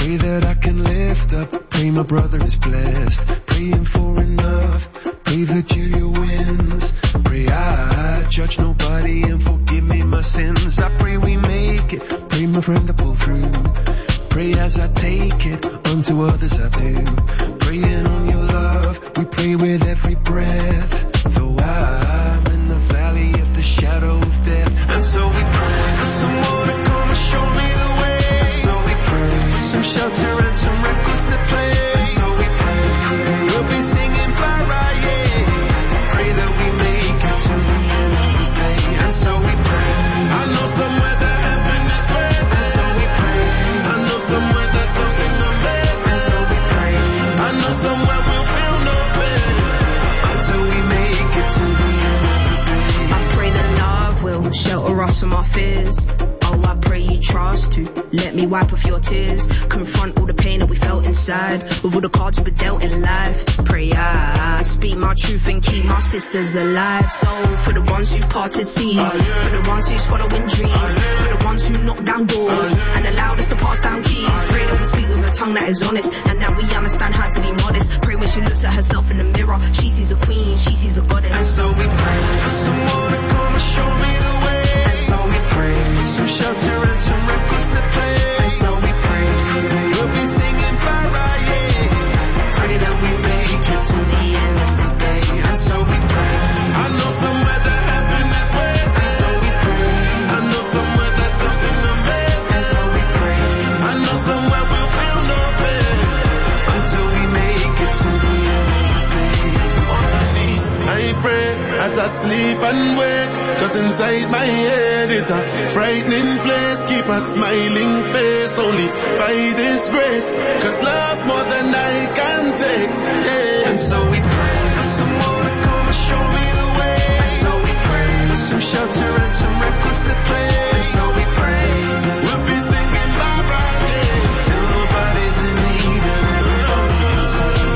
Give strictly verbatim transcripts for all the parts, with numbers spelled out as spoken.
Pray that I can lift up, pray my brother is blessed. Praying for enough, pray Virgilia wins. Pray I judge nobody and forgive me my sins. I pray we make it, pray my friend to pull through. Pray as I take it, unto others I do. Praying on your love, we pray with every breath. Though I'm in the valley of the shadow of death. And so we pray for someone to come and show me the way. And so we pray for some shelter and some records to play. And so we pray we'll be singing Farah, yeah. Pray that we make it to the end of the day. And so we pray, I know somewhere that heaven is waiting. And so we pray, I know somewhere that something amazing. And so we pray, I know somewhere we'll feel no pain until we make it to the end of the day. I pray that love will shelter us from our fears. Oh, I pray you trust to let me wipe off your tears. Confront all the pain that we felt inside with all the cards we've been dealt in life. Pray I speak my truth and keep my sisters alive. So for the ones who parted seas, oh, yeah. For the ones who's following dreams, oh, yeah. For the ones who knock down doors, oh, yeah. And allowed us to pass down keys. Pray that we speak with a tongue that is honest and that we understand how to be modest. Pray when she looks at herself in the mirror, she sees a queen, she sees a goddess. And so we pray for someone to come and show me the way. And so we pray for some shelter and some records to play. And so we pray we'll be singing Farah, yeah. Pray that we make it to the end of the day. And so we pray, I know somewhere that heaven is waiting. And so we pray, I know somewhere that something amazing. And so we pray, I know somewhere we'll feel no pain until we make it to the end of the day. Underneath, I pray as I sleep and wake, 'cause inside my head is a frightening place. Keep a smiling face only by this grace, 'cause love more than I can take, yeah. And so we pray for someone to come and show me the way. And so we pray for some shelter and some records to play. And so we pray we'll be singing Farah, yeah, till nobody's in need and everybody's free.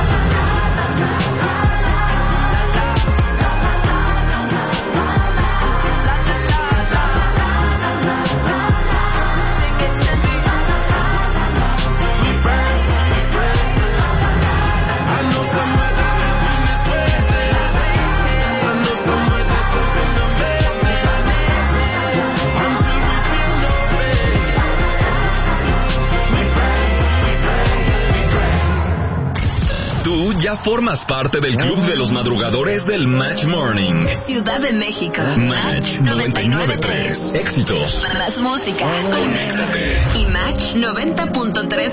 Ya formas parte del club de los madrugadores del Match Morning. Ciudad de México. Match noventa y nueve punto tres. Éxitos. Más música. Conéctate. Y Match noventa punto tres